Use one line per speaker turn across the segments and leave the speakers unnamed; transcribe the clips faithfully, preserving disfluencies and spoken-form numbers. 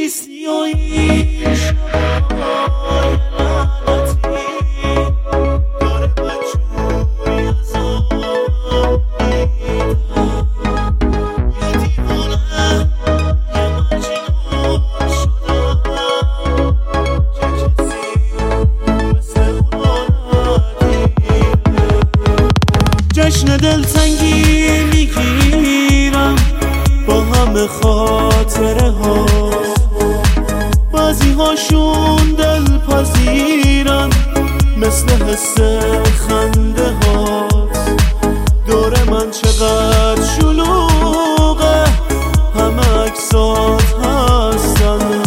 نیستی و این شبای لعنتی داره بدجوری از آب میدم. یه دیوانه یه مجنون شدم که کسی مثل اونا ندیده. جشن دلتنگی میگیرم با همه خاطره ها، بعضی هاشون دل پذیرن مثل حس خنده ها. دور من چقدر شلوغه، همه اکسات هستن،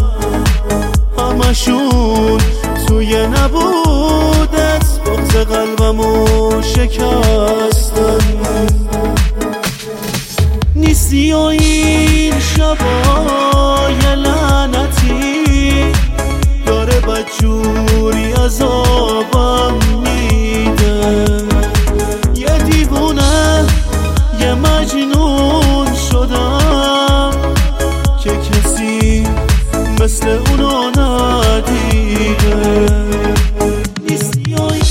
همشون توی نبودت بغض قلبمو شکستن. نیستی و این شبای لعنتی داره بدجوری عذابم میده. یه دیوونه یه مجنون شدم که کسی مثل اونو ندیده. نیستی و این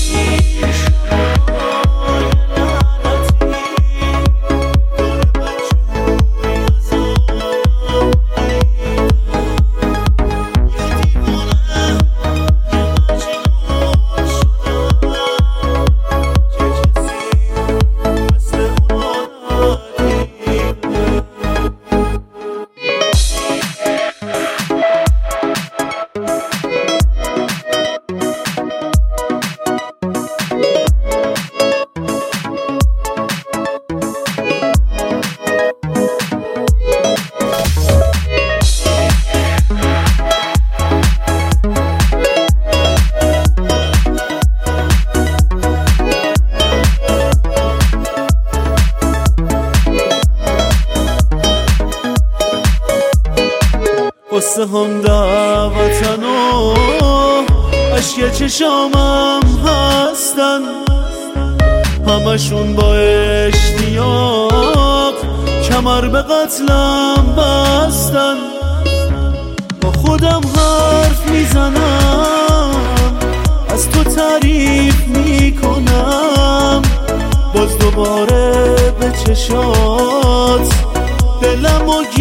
قصه هم دعوتن و عشق چشامم هستن، همشون با اشتیاق کمر به قتلم بستن. با خودم حرف میزنم، از تو تعریف میکنم، باز دوباره به چشات دلمو